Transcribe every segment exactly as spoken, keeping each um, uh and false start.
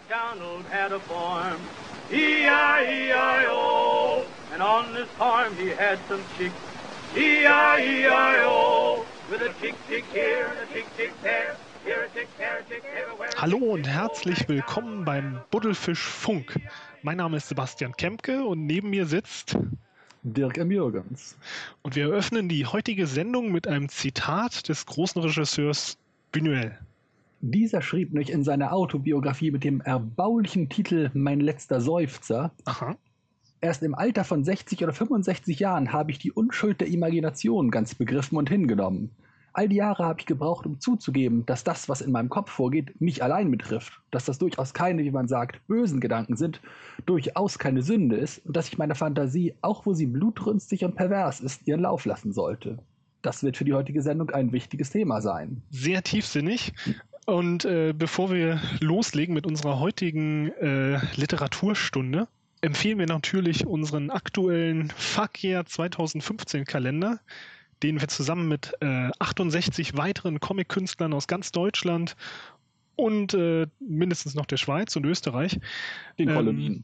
MacDonald had a farm, E I E I O, and on this farm he had some chicks, E I E I O, with a tick tick here and a tick tick there, here a tick, there a tick, everywhere. Hallo und herzlich willkommen beim Buddelfisch Funk. Mein Name ist Sebastian Kempke und neben mir sitzt Dirk M. Jürgens. Und wir eröffnen die heutige Sendung mit einem Zitat des großen Regisseurs Buñuel. Dieser schrieb nämlich in seiner Autobiografie mit dem erbaulichen Titel Mein letzter Seufzer: Aha. Erst im Alter von sechzig oder fünfundsechzig Jahren habe ich die Unschuld der Imagination ganz begriffen und hingenommen. All die Jahre habe ich gebraucht, um zuzugeben, dass das, was in meinem Kopf vorgeht, mich allein betrifft, dass das durchaus keine, wie man sagt, bösen Gedanken sind, durchaus keine Sünde ist und dass ich meine Fantasie, auch wo sie blutrünstig und pervers ist, ihren Lauf lassen sollte. Das wird für die heutige Sendung ein wichtiges Thema sein. Sehr tiefsinnig. Und äh, bevor wir loslegen mit unserer heutigen äh, Literaturstunde, empfehlen wir natürlich unseren aktuellen Fuck Yeah zwanzig fünfzehn Kalender, den wir zusammen mit äh, achtundsechzig weiteren Comic-Künstlern aus ganz Deutschland und äh, mindestens noch der Schweiz und Österreich Den Kolonien.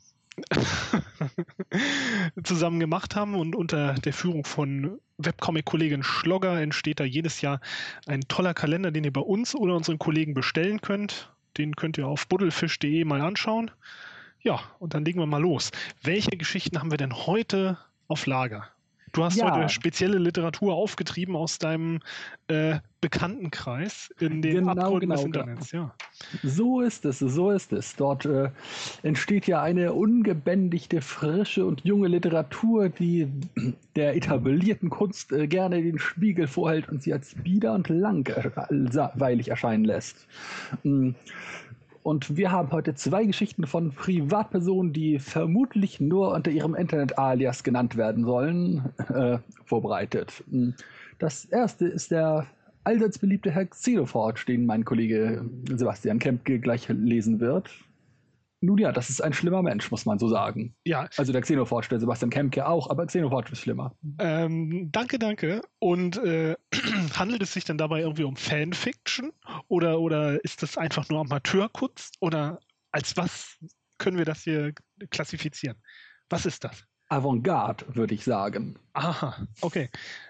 Ähm, zusammen gemacht haben, und unter der Führung von Webcomic-Kollegin Schlogger entsteht da jedes Jahr ein toller Kalender, den ihr bei uns oder unseren Kollegen bestellen könnt. Den könnt ihr auf buddelfisch punkt de mal anschauen. Ja, und dann legen wir mal los. Welche Geschichten haben wir denn heute auf Lager? Du hast Ja. heute spezielle Literatur aufgetrieben aus deinem äh, Bekanntenkreis in den Genau, Abgründen des genau, Internets. Ja. So ist es, so ist es. Dort äh, entsteht ja eine ungebändigte, frische und junge Literatur, die der etablierten Kunst äh, gerne den Spiegel vorhält und sie als bieder und langweilig erscheinen lässt. Mm. Und wir haben heute zwei Geschichten von Privatpersonen, die vermutlich nur unter ihrem Internet-Alias genannt werden sollen, äh, vorbereitet. Das erste ist der allseits beliebte Herr Xenoforge, den mein Kollege Sebastian Kempke gleich lesen wird. Nun ja, das ist ein schlimmer Mensch, muss man so sagen. Ja. Also der Xenoforge, der Sebastian Kempke auch, aber Xenoforge ist schlimmer. Ähm, danke, danke. Und äh, handelt es sich dann dabei irgendwie um Fanfiction oder, oder ist das einfach nur Amateurkunst oder als was können wir das hier klassifizieren? Was ist das? Avantgarde, würde ich sagen. Aha, okay.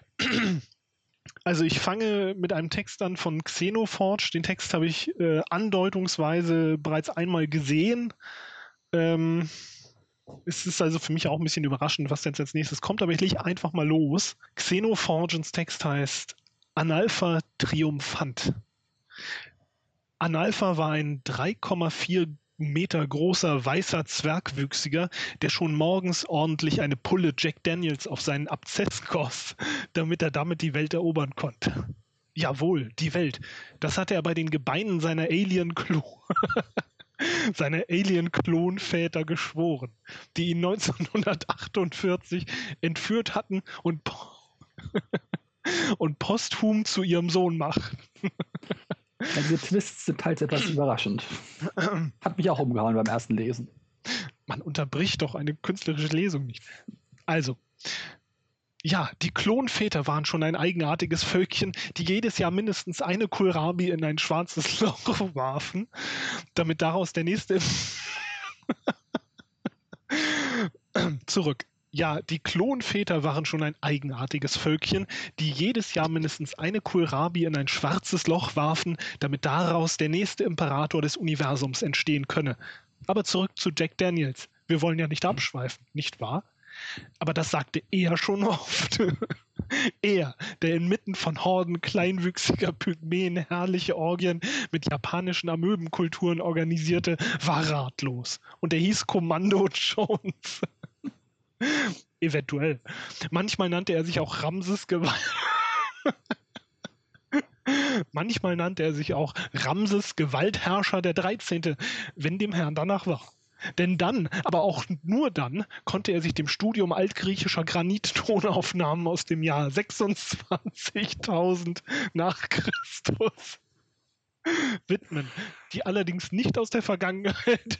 Also ich fange mit einem Text an von Xenoforge. Den Text habe ich äh, andeutungsweise bereits einmal gesehen. Ähm, es ist also für mich auch ein bisschen überraschend, was jetzt als nächstes kommt, aber ich lege einfach mal los. Xenoforgens Text heißt Analpha Triumphant. Analpha war ein drei Komma vier Meter großer, weißer Zwergwüchsiger, der schon morgens ordentlich eine Pulle Jack Daniels auf seinen Abszess goss, damit er damit die Welt erobern konnte. Jawohl, die Welt. Das hatte er bei den Gebeinen seiner Alien-Klon seine Alien-Klonväter geschworen, die ihn neunzehnhundertachtundvierzig entführt hatten und, po und posthum zu ihrem Sohn machten. Ja, diese Twists sind teils etwas überraschend. Hat mich auch umgehauen beim ersten Lesen. Man unterbricht doch eine künstlerische Lesung nicht. Also, ja, die Klonväter waren schon ein eigenartiges Völkchen, die jedes Jahr mindestens eine Kohlrabi in ein schwarzes Loch warfen, damit daraus der nächste... Zurück. Ja, die Klonväter waren schon ein eigenartiges Völkchen, die jedes Jahr mindestens eine Kohlrabi in ein schwarzes Loch warfen, damit daraus der nächste Imperator des Universums entstehen könne. Aber zurück zu Jack Daniels. Wir wollen ja nicht abschweifen, nicht wahr? Aber das sagte er schon oft. Er, der inmitten von Horden kleinwüchsiger Pygmäen herrliche Orgien mit japanischen Amöbenkulturen organisierte, war ratlos. Und er hieß Kommando Jones. Eventuell. Manchmal nannte er sich auch Ramses Gewalt. Manchmal nannte er sich auch Ramses Gewaltherrscher der dreizehnte, wenn dem Herrn danach war. Denn dann, aber auch nur dann, konnte er sich dem Studium altgriechischer Granittonaufnahmen aus dem Jahr sechsundzwanzigtausend nach Christus widmen, die allerdings nicht aus der Vergangenheit,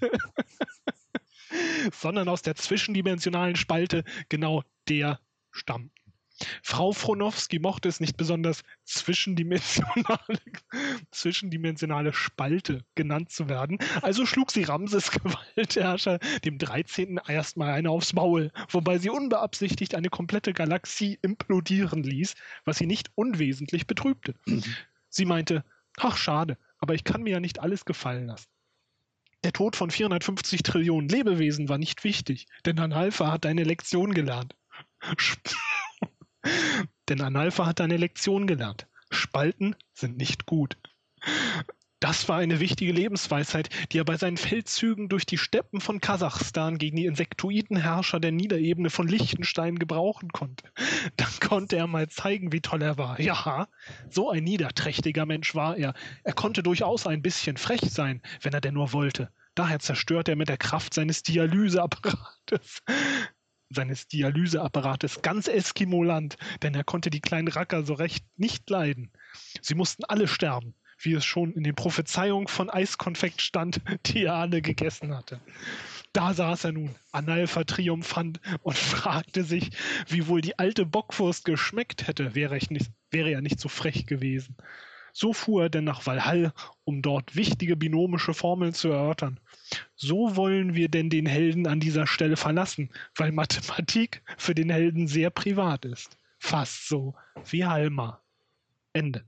sondern aus der zwischendimensionalen Spalte genau der stammten. Frau Fronowski mochte es nicht besonders, zwischendimensionale, zwischendimensionale Spalte genannt zu werden. Also schlug sie Ramses Gewaltherrscher dem dreizehnten erstmal eine aufs Maul, wobei sie unbeabsichtigt eine komplette Galaxie implodieren ließ, was sie nicht unwesentlich betrübte. Sie meinte, ach schade, aber ich kann mir ja nicht alles gefallen lassen. Der Tod von vierhundertfünfzig Trillionen Lebewesen war nicht wichtig, denn Analpha hat eine Lektion gelernt. Denn Analpha hat eine Lektion gelernt. Spalten sind nicht gut. Das war eine wichtige Lebensweisheit, die er bei seinen Feldzügen durch die Steppen von Kasachstan gegen die Insektoidenherrscher der Niederebene von Liechtenstein gebrauchen konnte. Dann konnte er mal zeigen, wie toll er war. Ja, so ein niederträchtiger Mensch war er. Er konnte durchaus ein bisschen frech sein, wenn er denn nur wollte. Daher zerstörte er mit der Kraft seines Dialyseapparates seines Dialyseapparates ganz Eskimoland, denn er konnte die kleinen Racker so recht nicht leiden. Sie mussten alle sterben, wie es schon in den Prophezeiungen von Eiskonfekt stand, die er alle gegessen hatte. Da saß er nun, Analpha triumphant, und fragte sich, wie wohl die alte Bockwurst geschmeckt hätte, wäre, ich nicht, wäre er nicht so frech gewesen. So fuhr er denn nach Valhall, um dort wichtige binomische Formeln zu erörtern. So wollen wir denn den Helden an dieser Stelle verlassen, weil Mathematik für den Helden sehr privat ist. Fast so wie Halma. Ende.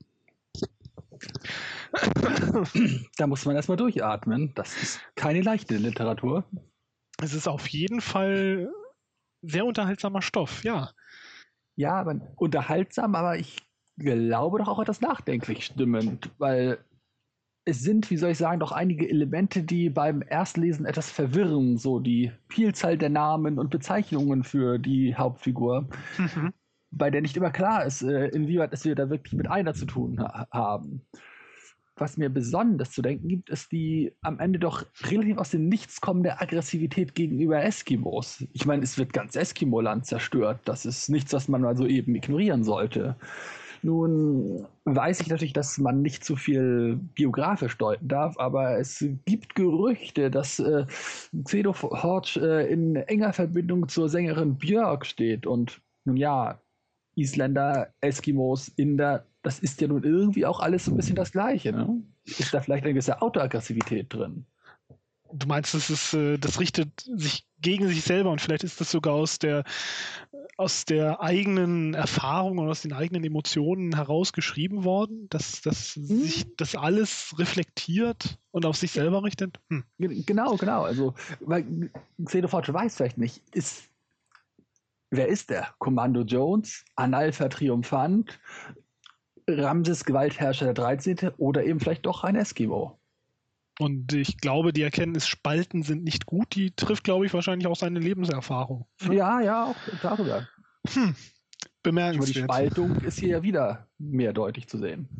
Da muss man erstmal durchatmen. Das ist keine leichte Literatur. Es ist auf jeden Fall sehr unterhaltsamer Stoff, ja. Ja, aber unterhaltsam, aber ich glaube doch auch etwas nachdenklich stimmend, weil es sind, wie soll ich sagen, doch einige Elemente, die beim Erstlesen etwas verwirren, so die Vielzahl der Namen und Bezeichnungen für die Hauptfigur, mhm. bei der nicht immer klar ist, inwieweit es wir da wirklich mit einer zu tun ha- haben. Was mir besonders zu denken gibt, ist die am Ende doch relativ aus dem Nichts kommende Aggressivität gegenüber Eskimos. Ich meine, es wird ganz Eskimoland zerstört. Das ist nichts, was man mal so eben ignorieren sollte. Nun weiß ich natürlich, dass man nicht zu viel biografisch deuten darf, aber es gibt Gerüchte, dass äh, Xenoforge äh, in enger Verbindung zur Sängerin Björk steht. Und nun ja, Isländer, Eskimos, Inder, das ist ja nun irgendwie auch alles so ein bisschen das Gleiche. Ne? Ist da vielleicht eine gewisse Autoaggressivität drin? Du meinst, das ist, das richtet sich gegen sich selber und vielleicht ist das sogar aus der, aus der eigenen Erfahrung und aus den eigenen Emotionen heraus geschrieben worden, dass, dass hm. sich das alles reflektiert und auf sich selber richtet? Hm. Genau, genau. Also, weil Xenoforge weiß vielleicht nicht, ist, wer ist der? Kommando Jones, Analpha Triumphant, Ramses Gewaltherrscher der dreizehnte oder eben vielleicht doch ein Eskimo? Und ich glaube, die Erkenntnis, Spalten sind nicht gut, die trifft, glaube ich, wahrscheinlich auch seine Lebenserfahrung. Ja, ja, auch darüber. Hm. Bemerkenswert. Aber die Spaltung ist hier ja wieder mehrdeutig zu sehen.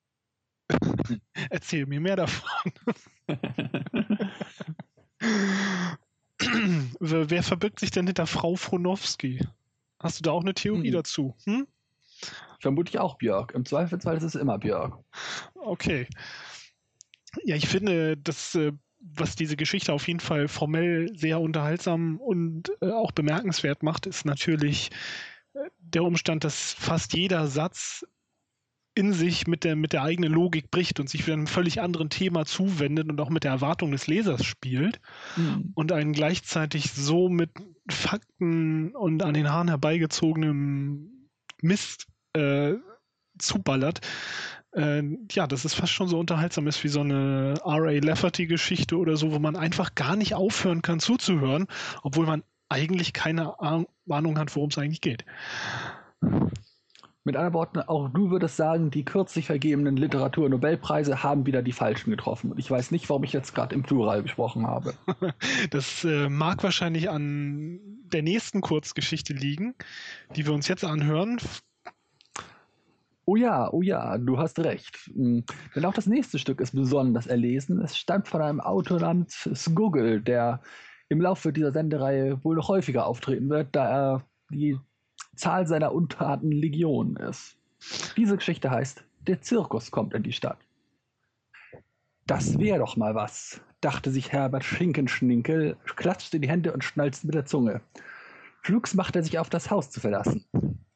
Erzähl mir mehr davon. Wer verbirgt sich denn hinter Frau Fronowski? Hast du da auch eine Theorie hm. dazu? Hm? Vermutlich auch Björk. Im Zweifelsfall ist es immer Björk. Okay. Ja, ich finde, dass, was diese Geschichte auf jeden Fall formell sehr unterhaltsam und auch bemerkenswert macht, ist natürlich der Umstand, dass fast jeder Satz in sich mit der, mit der eigenen Logik bricht und sich wieder einem völlig anderen Thema zuwendet und auch mit der Erwartung des Lesers spielt mhm. und einen gleichzeitig so mit Fakten und an den Haaren herbeigezogenem Mist äh, zuballert. Äh, ja, dass es fast schon so unterhaltsam ist wie so eine R A. Lafferty-Geschichte oder so, wo man einfach gar nicht aufhören kann zuzuhören, obwohl man eigentlich keine Ahnung hat, worum es eigentlich geht. Mit anderen Worten, auch du würdest sagen, die kürzlich vergebenen Literatur-Nobelpreise haben wieder die Falschen getroffen. Und ich weiß nicht, warum ich jetzt gerade im Plural gesprochen habe. Das äh, mag wahrscheinlich an der nächsten Kurzgeschichte liegen, die wir uns jetzt anhören. Oh ja, oh ja, du hast recht. Denn auch das nächste Stück ist besonders erlesen. Es stammt von einem Autor namens Sguggle, der im Laufe dieser Sendereihe wohl noch häufiger auftreten wird, da er die Zahl seiner Untaten Legion ist. Diese Geschichte heißt, der Zirkus kommt in die Stadt. Das wäre doch mal was, dachte sich Herbert Schinkenschninkel, klatschte in die Hände und schnalzte mit der Zunge. Flugs machte er sich auf, das Haus zu verlassen.